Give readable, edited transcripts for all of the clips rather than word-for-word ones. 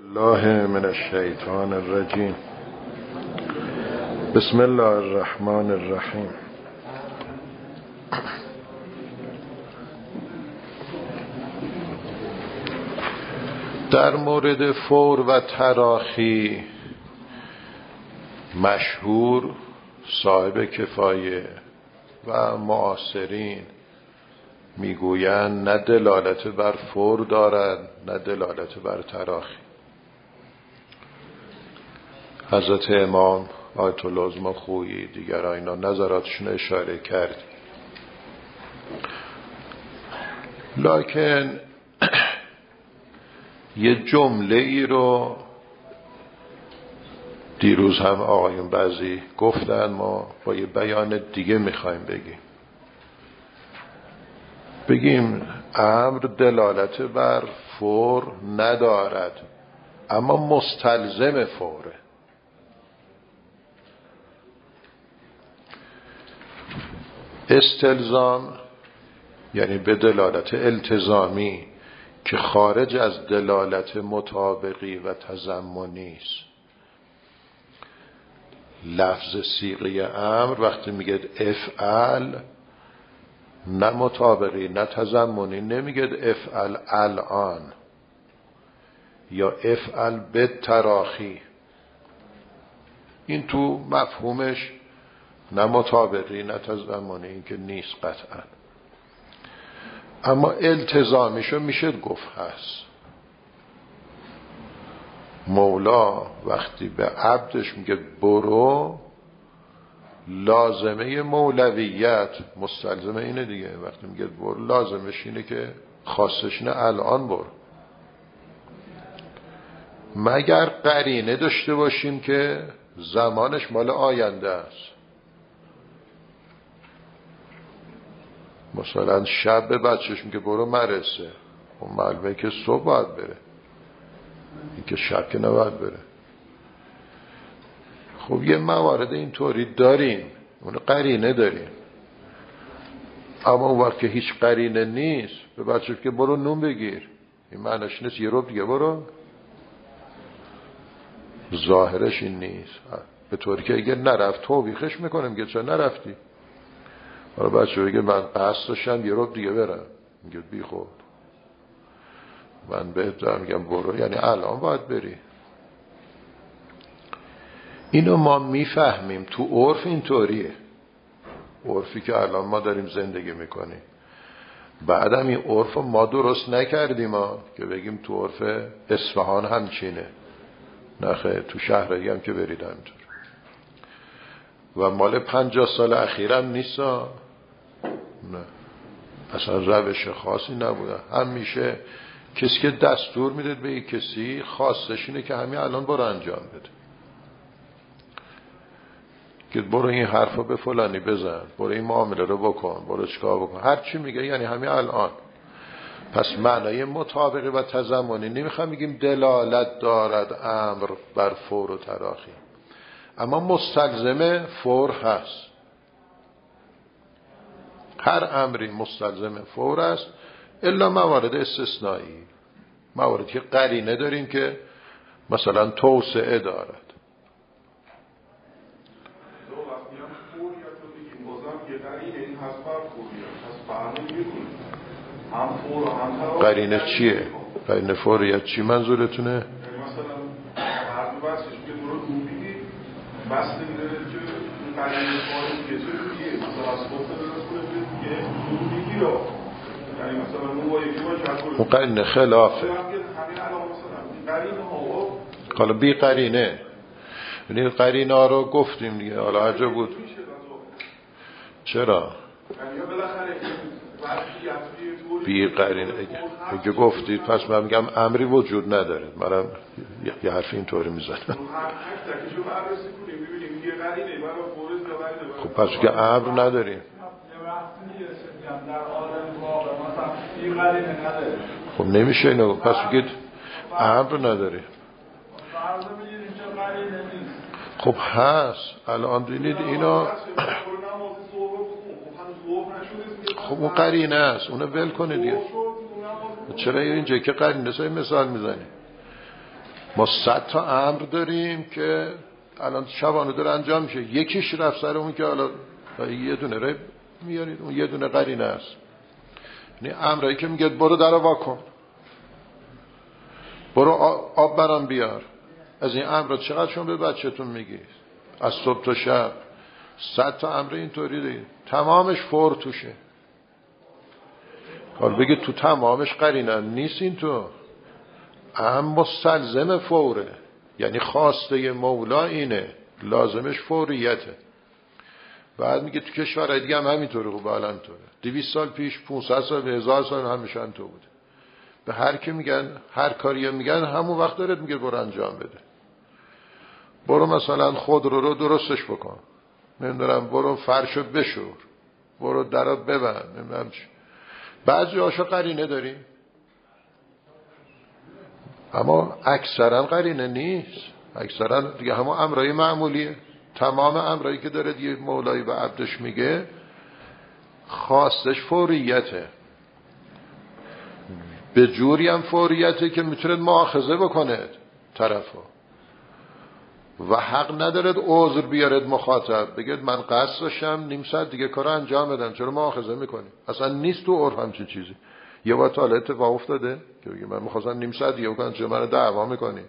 الله من الشیطان الرجیم. بسم الله الرحمن الرحیم. در مورد فور و تراخی مشهور صاحب کفایه و معاصرین میگویند نه دلالت بر فور دارد نه دلالت بر تراخی. حضرت امام آیت الله عظمی خویی دیگر اینا نظراتشون اشاره کرد. لکن یه جمله ای رو دیروز هم آقایون بعضی گفتن، ما با یه بیان دیگه میخوایم بگیم امر دلالت بر فور ندارد اما مستلزم فوره. استلزام یعنی به دلالت التزامی که خارج از دلالت مطابقی و تضمنی است. لفظ صیغه امر وقتی میگه افعل نه مطابقی نه تضمنی، نمیگه افعل الان یا افعل به تراخی. این تو مفهومش نه مطابقی نه تضمنی، این که نیست قطعا، اما التزامیشو میشه گفت هست. مولا وقتی به عبدش میگه برو، لازمه مولویت مستلزمه اینه دیگه. وقتی میگه برو لازمش اینه که خاصش نه الان برو، مگر قرینه داشته باشیم که زمانش مال آینده است. مثلا شب به بچهش میگه برو مدرسه، اون معلومه که صبح باید بره، این که شب که نباید بره. خب یه موارد اینطوری داریم، اون قرینه داریم، اما اون وقت که هیچ قرینه نیست به بچهش که برو نون بگیر، این معنیش نیست یه رو دیگه برو. ظاهرش این نیست، به طوری که اگه نرفت توبیخش میکنم میگه چرا نرفتی. حالا بچه بگه من قصد داشتم یه رو دیگه برم، میگه بی خود من بهت دارم میگم برو، یعنی الان باید بری. اینو ما میفهمیم تو عرف اینطوریه، عرفی که الان ما داریم زندگی میکنیم. بعدم این عرف ما درست نکردیم که بگیم تو عرف اصفهان همچینه، نخه تو شهرهایی هم که برید همینطور. و مال 50 سال اخیرم نیست، نه اصلا روش خاصی نبوده. همیشه کسی که دستور میده به یک کسی خاصش اینه که همین الان برو انجام بده، که برو این حرفا به فلانی بزن، برو این معامله رو بکن، برو چیکار بکن، هر چی میگه یعنی همین الان. پس معنای مطابقی و تضمنی نمیخوام بگیم دلالت دارد امر بر فور و تراخی، اما مستلزم فور هست. هر امری مستلزم فور است الا موارد استثنایی، مواردی که قرینه داریم که مثلا توسعه دارد. قرینه چیه؟ قرینه فوریت چی منظورتونه؟ مثلا هر دو بسش که درو دوبیدی بسته میداره که قرینه فوری که چیه؟ مثلا از خود درست که دوبیدی رو، یعنی مثلا اون با یکی باید اون قرینه خلافه. همین الان مثلا قرینه ها حالا بی قرینه، یعنی قرینه ها رو گفتیم دیگه. حالا عجب بود چرا؟ یعنی بالاخره بی قرینه اگه گفتید پس من میگم امری وجود نداره. منم یه حرف اینطوری میزنم. خب پس که امر نداریم. خب نمیشه اینو، پس بگید امر نداریم. خب هست الان دینید اینا. خب اون قرینه است، اونو ول کنه دیگه. چرا اینجا که قرینه سای مثال میزنی؟ ما 100 تا امر داریم که الان شبانه داره انجام میشه، یکیش رفت سر اون که حالا یه دونه رو میارید، اون یه دونه قرینه است. یعنی امرایی که میگه برو در وا کن، برو آب برام بیار، از این امر چقدر شما به بچه‌تون میگید از صبح تا شب؟ 100 تا امر اینطوری دارید، تمامش فور توشه. حالا بگه تو تمامش قرینه نیست، این تو اما مستلزم فوره، یعنی خواسته مولا اینه، لازمش فوریته. بعد میگه تو کشورهای دیگه هم همینطوره، خب الان طوره، 200 سال پیش، 500 سال، 1000 سال همیشه همینطور بوده. به هر کی میگن، هر کاری میگن همون وقت داره میگه برو انجام بده. برو مثلا خودرو رو درستش بکن، نمیدونم برو فرشو بشور، برو درو ببند، نمیدونم چی. بعضی هاشو قرینه داریم اما اکثرا قرینه نیست، اکثرا دیگه همون امرای معمولیه. تمام امرایی که داره دیگه مولایی به عبدش میگه خواستش فوریته، به جوری هم فوریته که میتونه مؤاخذه بکنه طرفو و حق ندارد عذر بیارد مخاطب بگید من قصد داشتم نیم ساعت دیگه کارو انجام بدم، چرا مؤاخذه میکنی؟ اصلا نیست تو عرف همچین چیزی. یه بار تا حالا اتفاق افتاده که بگی من می‌خواستم نیم ساعت دیگه بکنم، چرا منو دعوا میکنی؟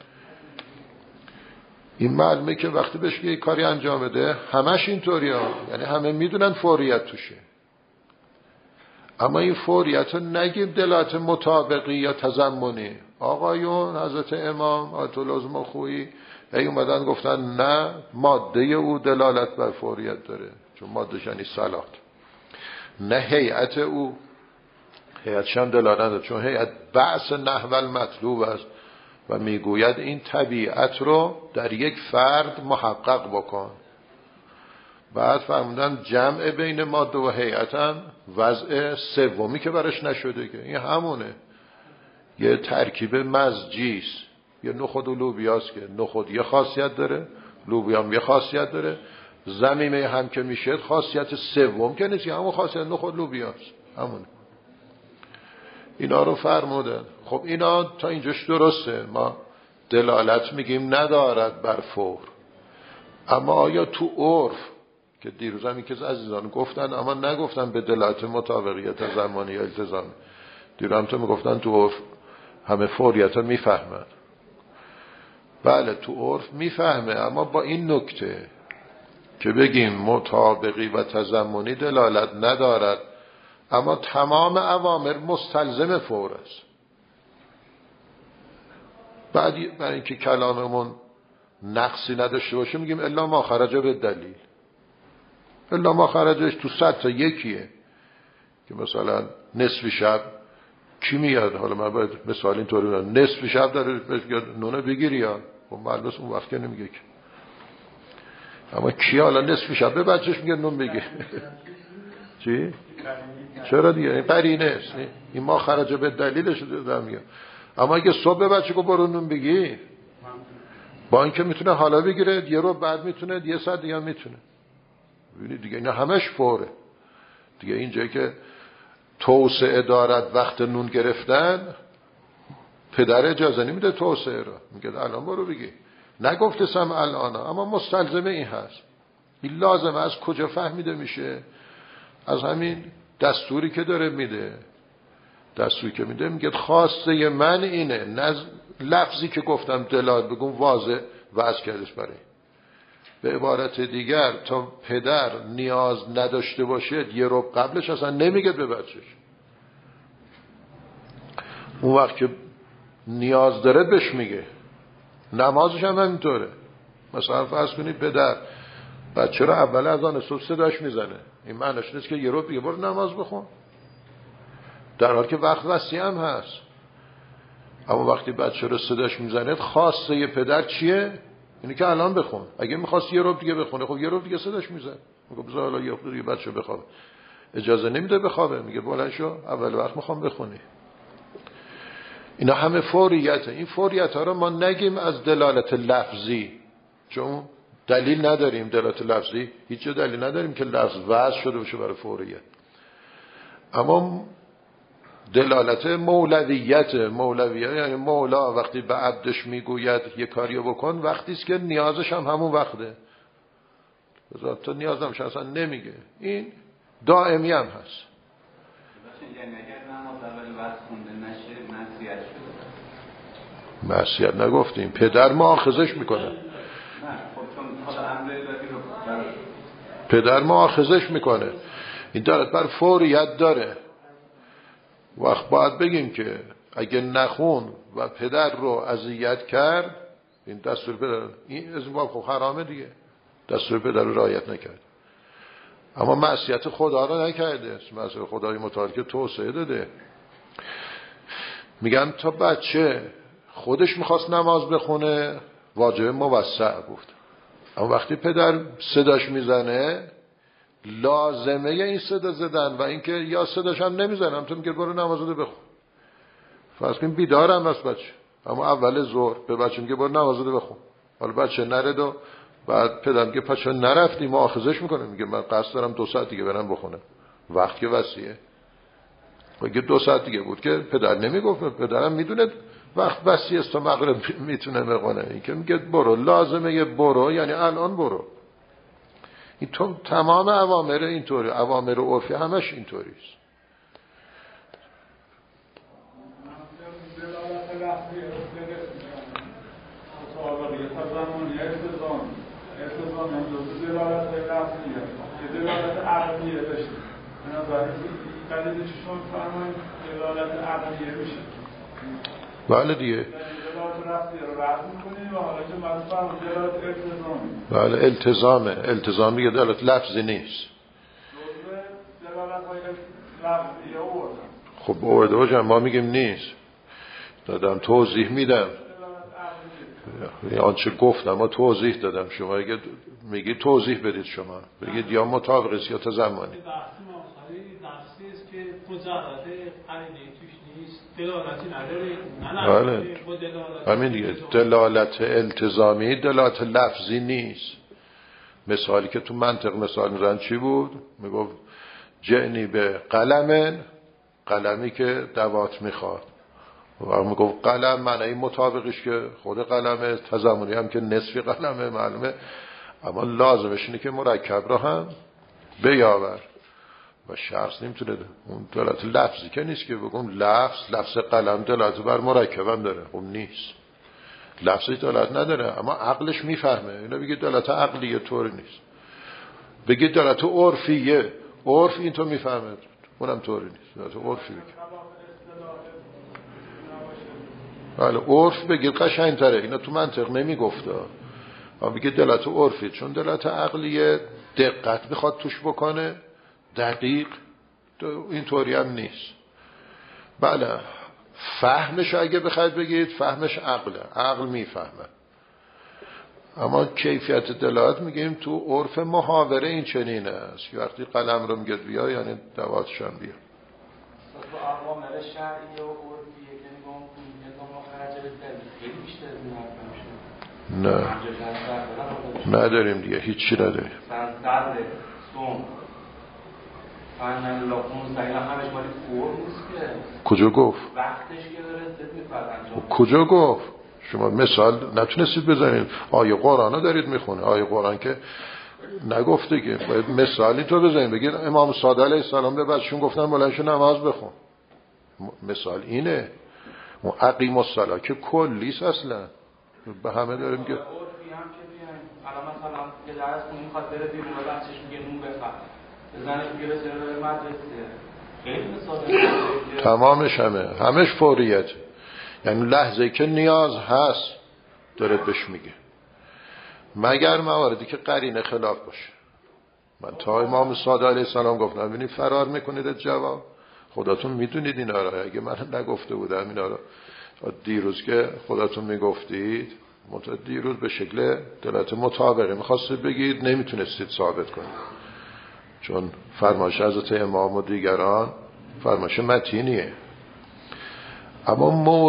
این معلومه که وقتی بهش یه کاری انجام بده همش اینطوریه، یعنی همه میدونن فوریت توشه. اما این فوریت رو نگیم دلالت مطابقی یا تضمنی. آقایون حضرت امام آیت الله مخویی ای اومدن گفتن نه، ماده او دلالت بر فوریت داره، چون ماده یعنی صلات. نه هیئت او، هیئتش هم دلالت داره، چون هیئت بعث نحو المطلوب است و میگوید این طبیعت رو در یک فرد محقق بکن. بعد فرمودن جمع بین ماده و هیئت هم وضع سومی که برش نشده، که این همونه، یه ترکیب مزجیست، یه نخود و لوبیاست که نخود یه خاصیت داره، لوبیا هم یه خاصیت داره، زمینه هم که میشه خاصیت سوم که نیست، همون خاصیت نخود لوبیاست، همونه. اینا رو فرمودن. خب اینا تا اینجاش درسته، ما دلالت میگیم ندارد بر فور. اما آیا تو عرف که دیروز هم که عزیزان گفتن اما نگفتن به دلالت مطابقیت زمانی یا التزام، دیروز هم تو میگفتن تو عرف همه فوریت ها میفهمن. بله تو عرف میفهمه، اما با این نکته که بگیم مطابقی و تضمنی دلالت ندارد، اما تمام اوامر مستلزم فور است. بعد برای اینکه کلاممون نقصی نداشته باشه میگیم الا ما خرج به دلیل. الا ما خرجش تو 100 تا یکیه که مثلا نصف شب کی میاد، حالا من باید مثال اینطوری بگم، نصف شب داره بهش نونه بگیری یا خب معلومه اون وقت که نمیگه که. اما کی حالا نصف شب به بچهش میگه نون بگیر؟ چی؟ چرا دیگه این قرینه است، این ما خرج به دلیلش دادم میگم. اما اگه صبح به بچه که برو نون بگی، با اینکه میتونه حالا بگیره، یه رو بعد میتونه، یه ساعت دیگه میتونه. ببینید دیگه اینا همش فوره دیگه. اینجایی که توسعه دارد وقت نون گرفتن، پدر اجازه نمیده توسعه رو، میگه الان برو بگی، نگفتم الان، اما مستلزم این هست. این لازمه. از کجا فهمیده میشه؟ از همین دستوری که داره میده. دستوری که میده میگه خواسته من اینه، نه لفظی که گفتم دلالت بگم واضح وضع کردش برای. به عبارت دیگر تا پدر نیاز نداشته باشه یه رو قبلش اصلا نمیگه به بچهش. اون وقت که نیاز داره بهش میگه. نمازش هم همینطوره. مثلا فرض کنید پدر بچه رو اول از آن صبح صداش میزنه، این معنیش نیست که یه رو بگه برو نماز بخون، در حال که وقت وسیع هم هست. اما وقتی بچه رو صداش میزنه خواسته یه پدر چیه؟ اینی که الان بخون. اگه میخواست یه رو دیگه بخونه، خب یه رو دیگه صداش میزنه، میگه بذار حالا یه دیگه بچه بخوابه. اجازه نمیده بخوابه، میگه بلند شو اول وقت میخوام بخونی. اینا همه فوریته. این فوریت ها رو ما نگیم از دلالت لفظی، چون دلیل نداریم. دلالت لفظی هیچ دلیل نداریم که لفظ وضع شده باشه برای فوریت. اما دلالت مولویت یعنی مولا وقتی به عبدش میگوید یه کاریو بکن وقتی است که نیازش هم همون وقته، تو نیازم اصلا نمیگه. این دائمی هم هست. یعنی اگر نماز اول وقت خونده نشه معصیت شده؟ معصیت نگفتیم، پدر مؤاخذش میکنه. نه خب چون خدا امر الهی رو پدر مؤاخذش میکنه. این دارد بر فوریت داره. وقت باید بگیم که اگه نخون و پدر رو اذیت کرد، این دستور پدر، این ازباب خب حرامه دیگه، دستور پدر رو رعایت نکرد. اما معصیت خدا رو نکرده، معصیت خدای متعال که توسعه داده. میگن تا بچه خودش میخواست نماز بخونه واجب موسع بود، اما وقتی پدر صداش میزنه لازمه این صدا زدن و اینکه یا صداش هم نمیزنم تو میگه برو نماز رو بخون. فرض کن بیدارم است بچه، اما اول ظهر به بچه میگه برو نماز رو بخون، حالا بچه نرد و بعد پدر میگه پس چرا نرفتی، مؤاخذش میکنه، میگه من قصد دارم 2 ساعت دیگه برم بخونم، وقت که وسیعه. میگه 2 ساعت دیگه بود که پدر نمیگفت، پدرم میدونه وقت وسیع است تا مغرب میتونه بخونه. این که میگه برو، لازمه یه برو یعنی الان برو. این تمام اوامر اینطوری، اوامر عرفی همش اینطوری است. بله دیگه. بله التزام دیگه دلالت لفظی نیست. خب آورده باشم، ما میگیم نیست، دادم توضیح میدم، آنچه گفتم ما توضیح دادم، شما اگه میگی توضیح بدید، شما بگید یا مطابق است یا تضمنی. بحثی است که مجرد قرینه توش نیست، دلالتی نداره. بله همین دیگه، دلالت التزامی دلالت لفظی نیست. مثالی که تو منطق مثال میزن چی بود؟ میگفت جعنی به قلمی که دوات میخواد، و میگفت قلم معنی مطابقش که خود قلمه، تضمنی هم که نصفی قلمه معلومه، اما لازمش اینه که مرکب رو هم بیاور و شخص نمیتونه اون دلالت لفظی که نیست که بگم لفظ قلم دلالت بر مرکب هم داره، خب نیست، لفظی دلالت نداره اما عقلش میفهمه. اینا بگید دلالت عقلیه، طوری نیست. بگید دلالت عرفیه، عرف این تو میفهمه، اونم طوری نیست، دلالت عرفی بگید. بله عرف بگید قشنگ تره، اینا تو منطق نمیگفته، اما بگید دلالت عرفی، چون دلالت عقلیه دقت میخواد توش بکنه، دقیق اینطوری هم نیست. بله فهمش اگه بخواید بگید فهمش عقل میفهمه، اما کیفیت دلالت میگیم تو عرف محاوره این چنینه است، وقتی قلم رو میگه بیا یعنی دواتش هم بیا. اوامر شرعی و عرفی که نگاه نظام خرج خیلی بیشتر از این نه نداریم دیگه، هیچی نداریم. سرد سوم فن الله 15 اینا همش مالی فرم نیست که. کجا گفت؟ وقتش که داره استد می‌فرمایند. کجا گفت؟ شما مثال نتونستید بزنید. آیه قرآن رو دارید میخونه، آیه قرآن که نگفته که باید مثالی تو بزنید، بگید امام صادق علیه السلام به بچه‌شون گفتن بلند شو نماز بخون. مثال اینه. اقیم الصلاة که کلیس اصلا به همه داریم که عرفی هم که بیان الان مثلا که درس میخواد بره بیرون و بچه‌ش میگه نون بخر، بزنش میگه سر مدرسه، خیلی مثال تمامش همش فوریت، یعنی لحظه‌ای که نیاز هست داره بهش میگه، مگر مواردی که قرینه خلاف باشه. من تا امام صادق علیه السلام گفتم ببینید فرار میکنید جواب، خودتون میدونید اینا رو، اگه من نگفته بودم اینا رو دیروز که خودتون میگفتید، دیروز به شکل دلالت مطابقه میخواستید بگید نمیتونستید ثابت کنید، چون فرمایش حضرت امام و دیگران فرمایش متینیه. اما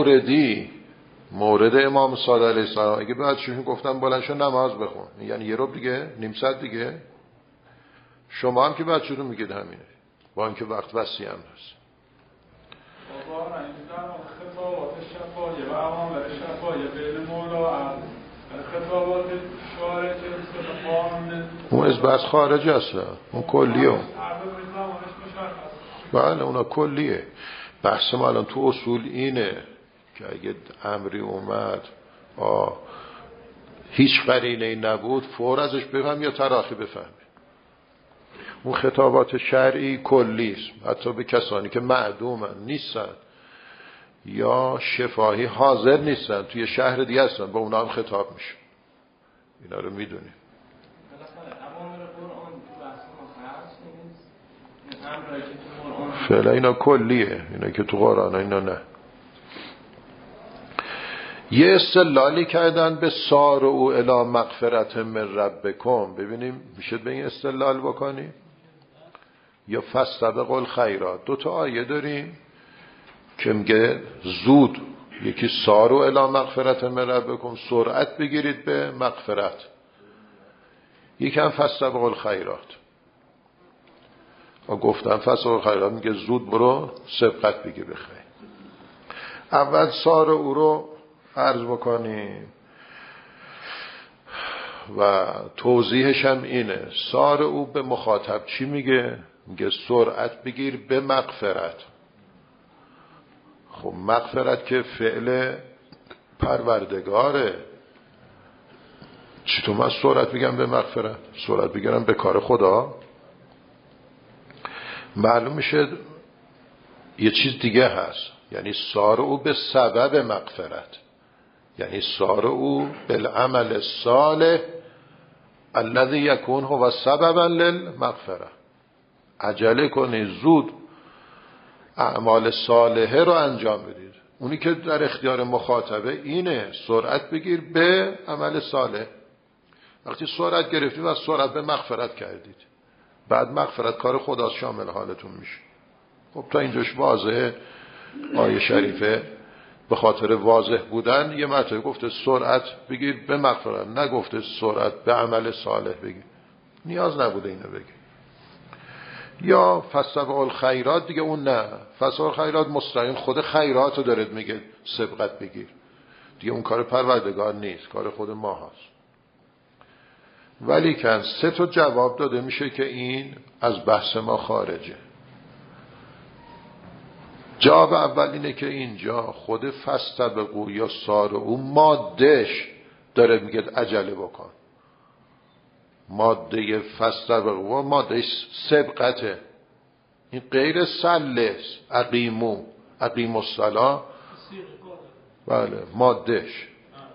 مورد امام صادق علیه السلام اگه بعدشون گفتم بلند شو نماز بخون، یعنی یه ربع دیگه، نیم ساعت دیگه، شما هم که بعدشون میگید همینه، با اینکه وقت وسیع هم هست. بابا این در خطابات شفاهی و اوامر شفاهی بین مولا و خطابات شارع که مثل قانون اون از بس خارج هست، اون کلیه. بله اونا کلیه. بحث ما الان تو اصول اینه که اگه امری اومد هیچ قرینه‌ای نبود فور ازش بفهم یا تراخی بفهمی. اون خطابات شرعی کلیست، حتی به کسانی که معدومن نیستن یا شفاهی حاضر نیستن توی شهر دیگه هستن، با اونا هم خطاب میشه. اینا رو میدونیم. فعلا اینا کلیه، اینا که تو قرآن اینا نه. یه استدلالی کردن به سارعوا الی مغفرة من ربکم. ببینیم میشه به این استدلال بکنیم یا فاستبقوا الخیرات. 2 آیه داریم که میگه زود، یکی سارعوا الی مغفرة من ربکم، سرعت بگیرید به مغفرت، یکم فاستبقوا الخیرات. و گفتم فاستبقوا الخیرات میگه زود برو سبقت بگیر بخیر. اول سارعوا رو عرض بکنیم و توضیحش هم اینه. سارعوا به مخاطب چی میگه؟ میگه سرعت بگیر به مغفرت. خب مغفرت که فعل پروردگاره، چطور من سرعت بگم به مغفرت؟ سرعت بگیرم به کار خدا؟ معلوم میشه یه چیز دیگه هست. یعنی سارعوا به سبب مغفرت، یعنی سارعوا بالعمل الصالح الذي يكون هو سببا للمغفرة. عجله کنید، زود اعمال صالحه رو انجام بدید. اونی که در اختیار مخاطبه اینه، سرعت بگیر به عمل صالح. وقتی سرعت گرفتید و سرعت به مغفرت کردید، بعد مغفرت کار خدا شامل حالتون میشه. خب تا اینجاش واضحه. آیه شریفه به خاطر واضح بودن یه مرتبه گفته سرعت بگیر به مغفرت، نگفته سرعت به عمل صالح بگیر. نیاز نبوده اینو بگیر. یا فاستبقوا الخیرات دیگه، اون نه. فاستبقوا الخیرات مستقیم خود خیرات رو دارد میگه سبقت بگیر دیگه، اون کار پروردگار نیست، کار خود ما هست. ولی کن 3 جواب داده میشه که این از بحث ما خارجه. جواب اول اینه که اینجا خود فاستبقوا یا سارعوا مادهش داره میگه عجله بکن. ماده فاستبقوا ماده سبقته، این غیر سلس. اقیموا الصلاة. بله مادهش.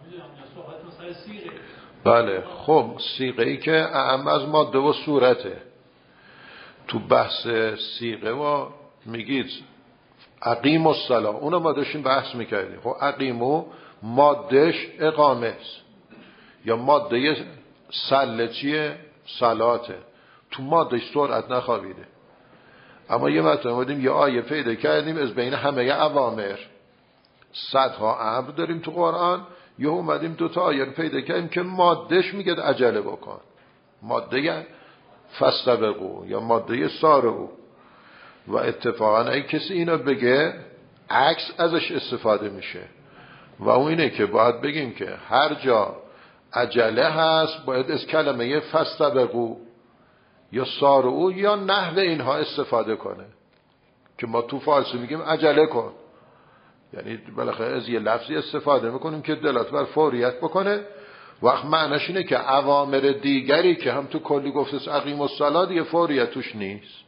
بله خب صیغه ای که اعم از ماده و صورته. تو بحث صیغه و میگید اقیموا الصلاة، اونو ما داشتیم بحث میکردیم. خب اقیموا مادهش اقامه است، یا ماده سله چیه؟ صلاته. تو مادهش سرعت نخوابیده. اما یه مطلب بودیم یه آیه پیدا کردیم از بین همه اوامر، صدها امر داریم تو قرآن، یه اومدیم 2 آیه پیدا کردیم که مادهش میگه عجله بکن، ماده فاستبقوا یا ماده سارعوا. و اتفاقا اگه کسی اینو بگه عکس ازش استفاده میشه، و اون اینه که باید بگیم که هر جا عجله هست باید از کلمه فاستبقوا یا سارعوا یا نحو اینها استفاده کنه. که ما تو فارسی میگیم عجله کن، یعنی بالاخره از یه لفظی استفاده میکنیم که دلالت بر فوریت بکنه. وقت معنیش اینه که اوامر دیگری که هم تو کلی گفته اقیموا الصلاة دیگه فوریت توش نیست،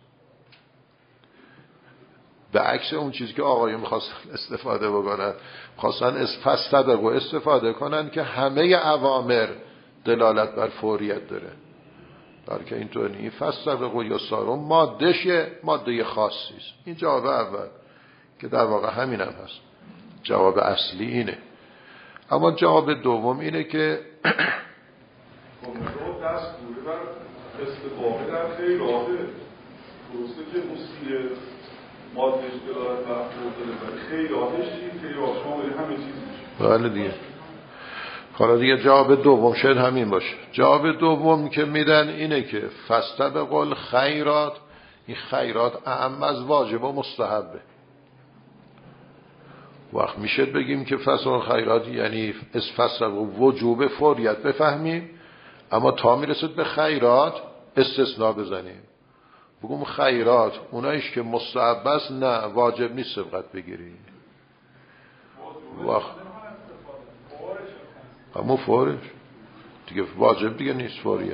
به عکس اون چیزی که آقایون میخواستن استفاده بکنن. خواستن از فاستبقوا استفاده کنن که همه اوامر دلالت بر فوریت داره، در که اینطور نیست. فاستبقوا یا سارعوا مادهش ماده خاصی است. این جواب اول که در واقع همین هم هست. جواب اصلی اینه. اما جواب دوم اینه که دستوری بر استقامه در خیراته درسته که موسیقی مادهش دلالت بر فوریت، خیراتش چی؟ خیرات شامل همه چیز میشه. بله دیگه. حالا دیگه جواب دوم شاید همین باشه. جواب دوم که میدن اینه که فاستبقوا الخیرات، این خیرات اعم از واجب و مستحبه. وقت میشه بگیم که فساد خیرات یعنی فساد و وجوب فوریت بفهمیم، اما تا میرسد به خیرات استثناء بزنیم. بگم خیرات اونایش که مستحب است نه واجب نیست سبقت بگیری. وقت اما فورش دیگه واجب دیگه نیست فوریه.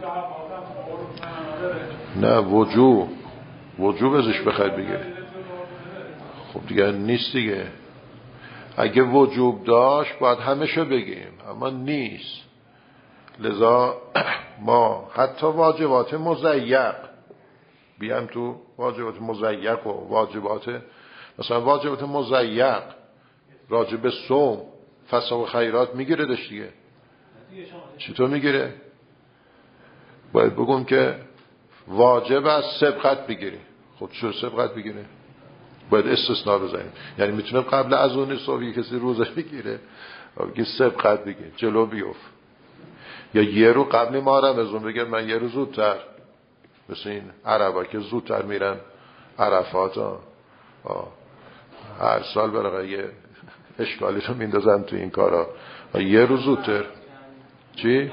نه وجوب ازش بخوای بگیری خب دیگه نیست دیگه. اگه وجوب داشت باید همشو بگیم، اما نیست. لذا ما حتی واجبات مضیق بیام تو واجبات مضیق و واجبات مثلا واجبات مضیق راجع به صوم فساد و خیرات میگیره داشت دیگه. چطور میگیره؟ باید بگم که واجب است سبقت بگیری. خب چرا سبقت بگیره؟ باید استثناء بزنیم. یعنی میتونه قبل از اون صبح کسی روزه بگیره بگه سبقت بگیر جلو بیوف، یا یه رو قبل ما رمضان بگه من یه رو زودتر، مثل این عربا که زودتر میرن عرفات هر سال برای یه اشکالی رو میندازن تو این کارا، یه رو زودتر. چی؟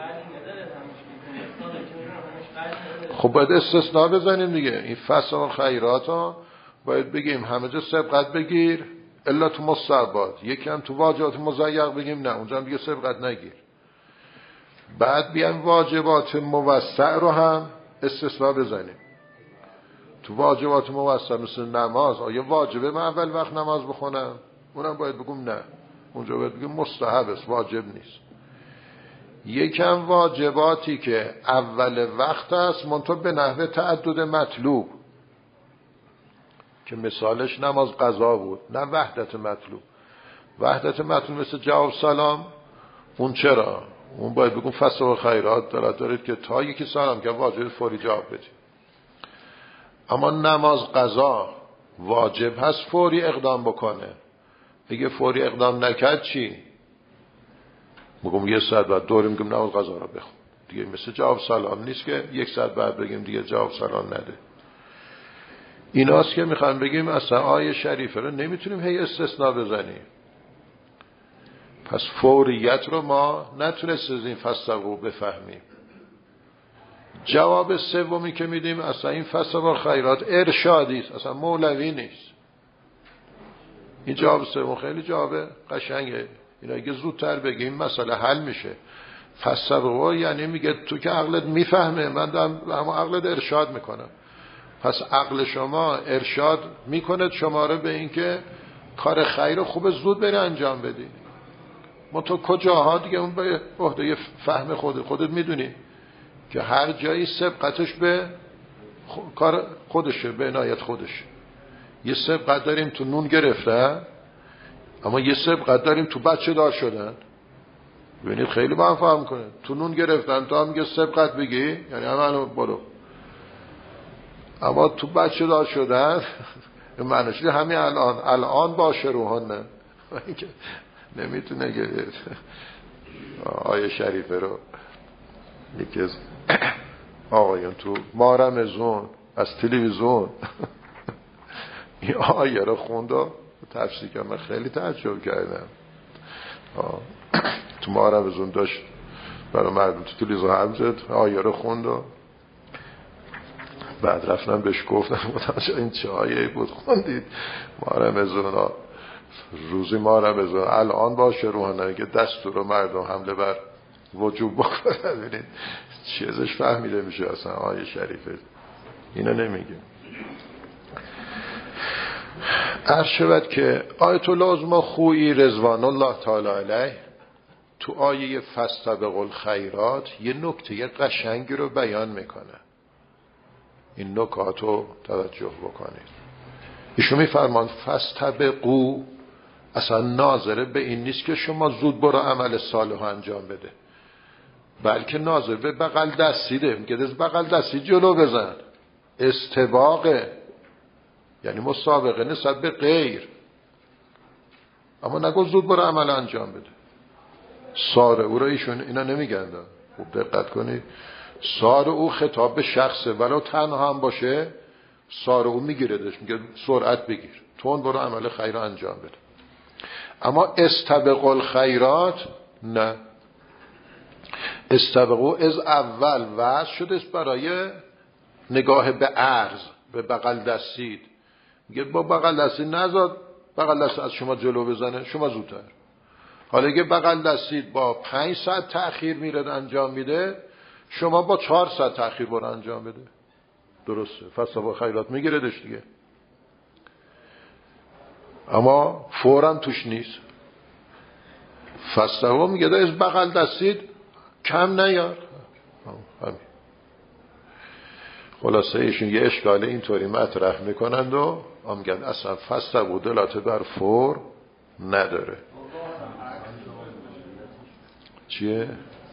خب باید استثناء بزنیم دیگه. این فساد و خیرات ها باید بگیم همه جا سبقت بگیر الا تو مستحبات، یکی هم تو واجبات مضیق بگیم نه اونجا هم دیگه سبقت نگیر. بعد بیان واجبات موسع رو هم استثناء بزنیم. تو واجبات موسع مثل نماز، آیا واجبه من اول وقت نماز بخونم؟ اونم باید بگم نه، اونجا باید بگیم مستحب است واجب نیست. یکم واجباتی که اول وقت است منتها به نحو تعدد مطلوب، که مثالش نماز قضا بود نه وحدت مطلوب. وحدت مطلوب مثل جواب سلام، اون چرا؟ اون باید بگم فساد و خیرات دارید که تا یکی سلام که واجب فوری جواب بدید. اما نماز قضا واجب هست فوری اقدام بکنه. اگه فوری اقدام نکرد چی؟ بگم یه ساعت بعد دوری میگم نماز قضا رو بخون دیگه. مثل جواب سلام نیست که یک ساعت بعد بگیم دیگه جواب سلام نده. ایناست که میخوام بگیم اصلا آیه شریفه رو نمیتونیم هی استثناء بزنیم. پس فوریت رو ما نتونست از این فسقو بفهمیم. جواب سومی که میدیم اصلا این فسق و خیرات ارشادی است، اصلا مولوی نیست. این جواب سوم خیلی جواب قشنگه. اینا اگه زودتر بگیم مسئله حل میشه. فسق یعنی میگه تو که عقلت میفهمه، من دارم اما عقلت ارشاد میکنم. پس عقل شما ارشاد میکنه شما رو به این که کار خیر خوب زود بری انجام بدی. ما تو کجاها دیگه اون به عهده فهم خودت میدونی که هر جایی سبقتش به کار خودشه، به عنایت خودشه. یه سبقت داریم تو نون گرفتن، اما یه سبقت داریم تو بچه دار شدن. ببینید خیلی با هم فهم کنه. تو نون گرفتن تو هم میگه سبقت بگی یعنی همه برو، اما تو بچه دار شدن معنیش همین الان باشه روحانه نمیتونه که آیه شریفه رو یکی از آقایون تو ما رمضان از تلویزیون این آیه رو خوند و تفسیر کرد. من خیلی تعجب کردم. تو ما رمضان داشت برای مردم تو تلویزیون هم زد، آیه رو خوند و بعد رفتم بهش گفتم این چه آیه بود خوندید؟ ما رمضان روزی ما رمضان الان باشه روحانه که دستور رو مردم حمله بر وجوب بکنه. ببینید چی ازش فهمیده میشه اصلا آیه شریفه. اینو نمیگه. عرض شود که آیت العظمی خویی رضوان الله تعالی علیه تو آیه فاستبقوا الخیرات یه نکته قشنگی رو بیان میکنه. این نکات رو توجه بکنید. ایشون میفرمان فاستبقوا اصلا ناظره به این نیست که شما زود برو عمل صالح انجام بده، بلکه ناظر به بغل دستیده. میگه از بغل دستی جلو بزن. استباقه یعنی مسابقه نسبت به غیر، اما نگو زود برو عمل انجام بده. ساره او را ایشون اینا نمیگن. خوب دقت کنید. ساره او خطاب به شخصه، ولو تنها هم باشه ساره او میگیردش، میگه سرعت بگیر، تون برو عمل خیر انجام بده. اما استبقوا الخیرات نه. استبقوا از اول وضع شده است برای نگاه به عرض، به بغل دستید. میگه با بغل دستید نذار بغل دست از شما جلو بزنه، شما زودتر. حالا اگه بغل دستید با 5 ساعت تأخیر میره انجام میده، شما با 4 ساعت تأخیر برو انجام بده. درسته، فاستبقوا خیرات میگیردش دیگه. اما فوراً توش نیست. فاستبقوا میگه از بغل دستید کم نیار. همین. خلاصه ایشون یه اشکال اینطوری مطرح میکنند و میگن اصلا فاستبقوا دلالت بر فور نداره. چیه؟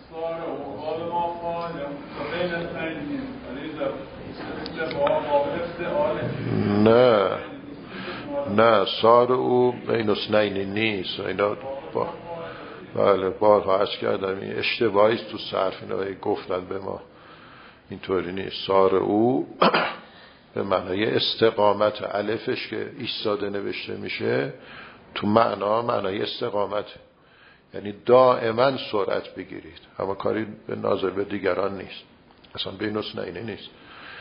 نه سار او بین اثنین نیست. اینا بله بارها عرض کردم این اشتباهی تو صرف، اینا گفتن به ما اینطوری نیست. سار او به معنای استقامت، الفش که ایستاده نوشته میشه تو معنای استقامت، یعنی دائما سرعت بگیرید، اما کاری به ناظر به دیگران نیست، اصلا بین اثنین نیست.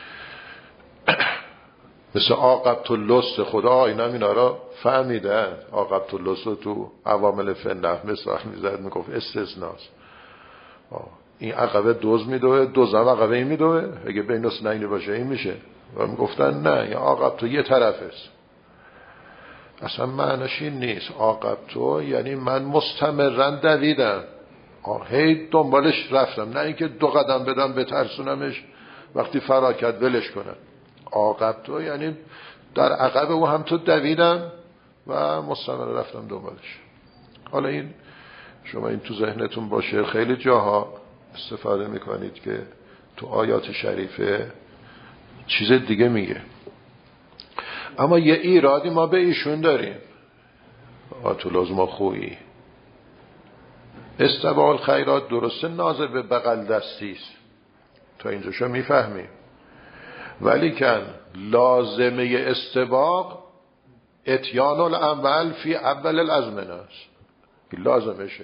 مثل عاقبت اللص، خدا اینا اینا را فهمیدن. عاقبت اللص تو عوامل فنح مثال میزد، میگفت استثناست. این عقبه دوز میدوه، دوزم عقبه این میدوه، اگه بین اثنین باشه این میشه. و میگفتن نه، این عاقبت یه طرف است. اصلا معنیش این نیست. عاقبت یعنی من مستمرا دویدم، هی دنبالش رفتم، نه اینکه 2 قدم بدم بترسونمش وقتی فرار کرد ولش کنم. عاقبت یعنی در عقب او هم تو دویدم و مستمر رفتم دنبالش. حالا این شما این تو ذهنتون باشه، خیلی جاها استفاده میکنید که تو آیات شریفه چیز دیگه میگه. اما یه ایرادی ما به ایشون داریم، آتولازما خویی استبقوا الخیرات درسته ناظر به بغل دستیست، تا اینجاشو میفهمیم، ولی کن لازمه استباق اتیان العمل فی اول الازمنه است. لازمشه.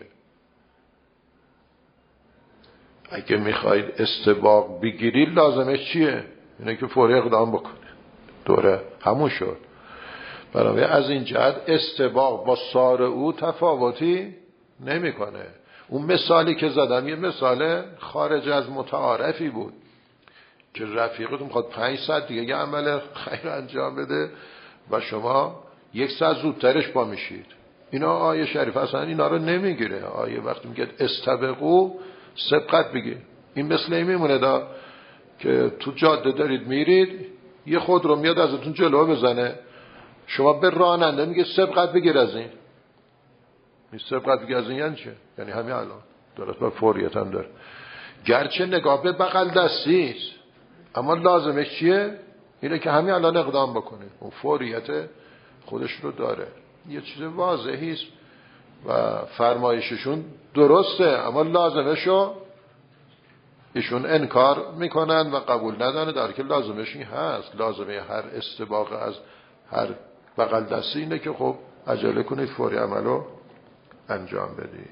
اگه میخواید استباق بگیرید لازمش چیه؟ اینه که فوری اقدام بکنه. دوره همون شد. برای از این جهت استباق با سار او تفاوتی نمیکنه. اون مثالی که زدم یه مثال خارج از متعارفی بود که رفیقتون میخواد 5 ساعت دیگه یه عمل خیر انجام بده و شما 1 ساعت زودترش پا میشید. اینا آیه شریف اصلا اینا رو نمیگیره. آیه وقتی میگه استبقوا سبقت بگیر. این مثل این میمونه که تو جاده دارید میرید، یه خود رو میاد ازتون جلو بزنه، شما به راننده میگه سبقت بگیر از این. سبقت بگیر از این یعنی چه؟ یعنی همین الان درست با فوریت هم داره، گرچه نگاه به بغل دستیست، اما لازمش چیه؟ اینه که همین الان اقدام بکنه. اون فوریت خودش رو داره. یه چیز واضحی است و فرمایششون درسته، اما لازمشو ایشون انکار میکنن و قبول نداره، در که لازمش این هست. لازمه هر استباق از هر بغل دستی اینه که خب عجله کنید فوری عملو انجام بدید.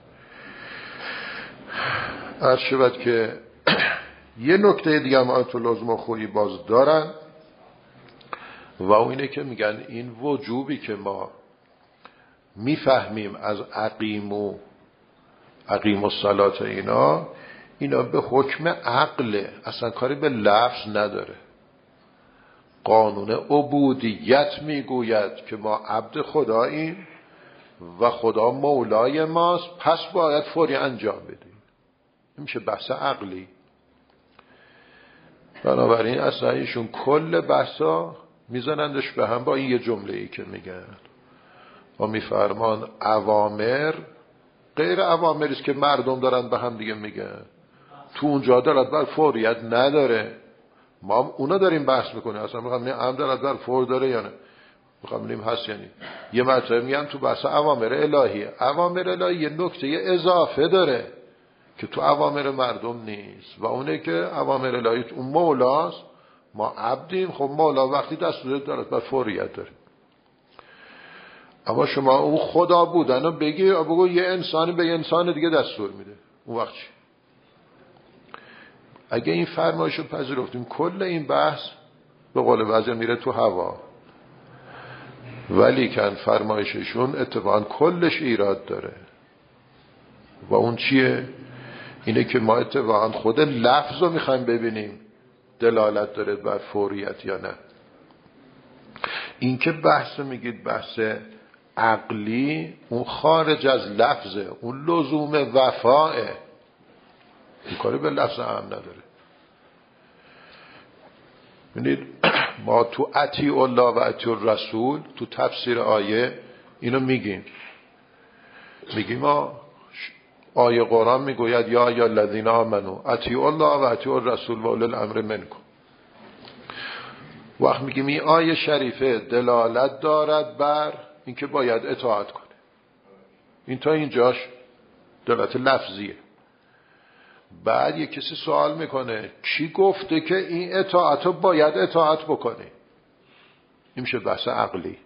عرض شود که یه نکته دیگه هم آیت‌العظما خویی باز دارن و اون اینه که میگن این وجوبی که ما میفهمیم از اقیم و صلات اینا به حکم عقله، اصلا کاری به لفظ نداره. قانون عبودیت میگوید که ما عبد خداییم و خدا مولای ماست، پس باید فوری انجام بدیم. این میشه بحث عقلی. بنابراین اصلا ایشون کل بحثا میزنندش به هم با این یه جمله‌ای که میگن و میفرمان اوامر غیر اوامریست که مردم دارن به هم دیگه میگن. تو اونجا دارد بر فوریت نداره، ما اونا داریم بحث میکنیم. اصلا میخوام ببینیم امر دارد بر فور داره یا نه، میخوام ببینیم هست یعنی یه مطلب میگم تو بحث اوامر الهی. اوامر الهی یه نکته اضافه داره که تو اوامر مردم نیست و اونه که اوامر الهی اون مولاست، ما عبدیم. خب مولا وقتی دستور دارد بر فوریت داره. اما شما اون خدا بودن رو بگو یه انسانی به یه انسان دیگه دستور میده، اون وقت چی؟ اگه این فرمایش رو پذیرفتیم کل این بحث به قول بعضی میره تو هوا. ولی کن فرمایششون اتفاقا کلش ایراد داره و اون چیه؟ اینه که ما اتفاقا خود لفظ رو میخوایم ببینیم دلالت داره بر فوریت یا نه. این که بحث میگید بحث عقلی، اون خارج از لفظه، اون لزوم وفاه، این کاری به لفظ هم نداره. ببینید ما تو اطیع الله و اطیع الرسول تو تفسیر آیه اینو میگیم ما آیه قرآن میگوید یا الذین آمنو اطیعوا الله و اطیعوا الرسول و اولی الامر منکم. وقت میگیم این آیه شریفه دلالت دارد بر اینکه باید اطاعت کنه. این تا اینجاش دلالت لفظیه. بعد یک کسی سوال میکنه کی گفته که این اطاعت رو باید اطاعت بکنی؟ این میشه بحث عقلی.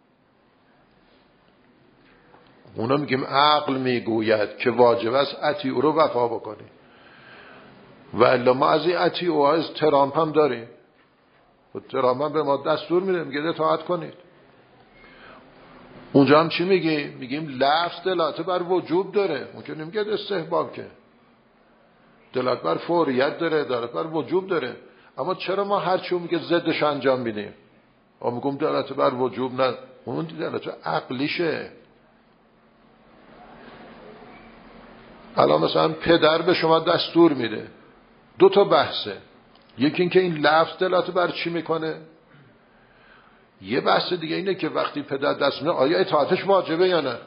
اونا میگیم عقل میگوید که واجب است اطیع رو وفا بکنی. و الا ما از این اطیع و از ترامپ هم داریم. ترامپ هم به ما دستور میده، میگه اطاعت کنید. اونجا هم چی میگیم؟ میگیم لفظ دلالت بر وجوب داره. اون که نمیگه استحباب، که دلالت بر فوریت داره، دلالت بر وجوب داره. اما چرا ما هر چی میگه ضدش انجام میدیم؟ ما میگیم دلالت بر وجوب نه، اون دلالت عقلیشه. الان مثلا پدر به شما دستور میده، دو تا بحثه. یکی این که این لفظ دلالت بر چی میکنه، یه بحث دیگه اینه که وقتی پدر دست میده آیا اطاعتش واجبه یا نه.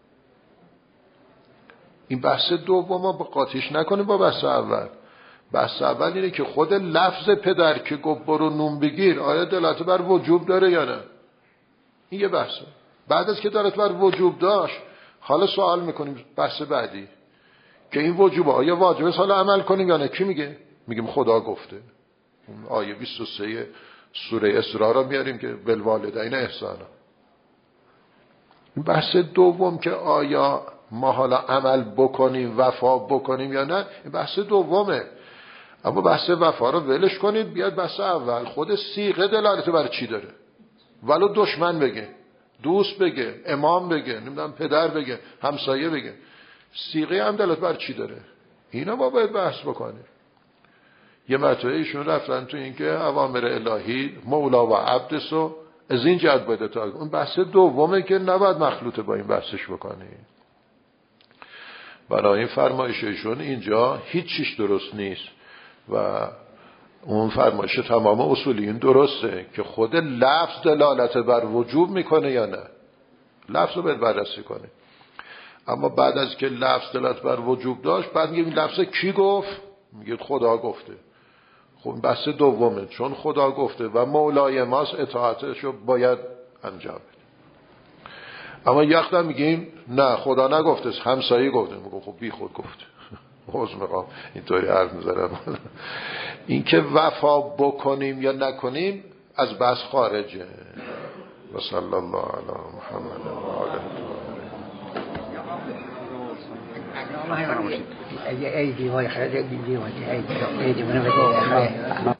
این بحث دوم ما قاطیش نکنیم با بحث اول. بحث اول اینه که خود لفظ پدر که گفت برو نون بگیر آیا دلالت بر وجوب داره یا نه. این یه بحثه. بعد از که دلالت بر وجوب داشت، حالا سوال میکنیم بحث بعدی که این وجوبه آیا واجبه حالا عمل کنیم یا نه. کی میگه؟ میگیم خدا گفته. اون آیه 23 سوره اسراء را میاریم که بالوالدین احسانا. این بحث دوم که آیا ما حالا عمل بکنیم وفا بکنیم یا نه، این بحث دومه. اما بحث وفا رو ولش کنید، بیاد بحث اول. خود صیغه دلالت بر چی داره؟ ولو دشمن بگه، دوست بگه، امام بگه، نمیدونم پدر بگه، همسایه بگه، صیغه هم دلالت بر چی داره؟ اینا ما باید بحث بکنیم. یه مطلبه ایشون رفتن تو این که اوامر الهی مولا و عبدسو از این جهت باید اطاعت. اون بحث دومه که نباید مخلوطه با این بحثش بکنیم. برای این فرمایش ایشون اینجا هیچ چیش درست نیست و اون فرمایش تمام اصولیین درسته که خود لفظ دلالت بر وجوب میکنه یا نه. لفظ رو باید بررسی کنه. اما بعد از که لفظ دلالت بر وجوب داشت، بعد میگه این لفظ کی گفت؟ میگه خدا گفته. خب بحث دومه، چون خدا گفته و مولای ماست اطاعتش رو باید انجام بده. اما یخدم میگیم نه خدا نگفته، همسایه گفته. میگم خب بی خود گفته. حوض مقام اینطوری حرف میزنم. این که وفا بکنیم یا نکنیم از بحث خارجه. و صلی الله علی محمد و آله اگه ایدی وای خرج ایدی وای ایدی منو بده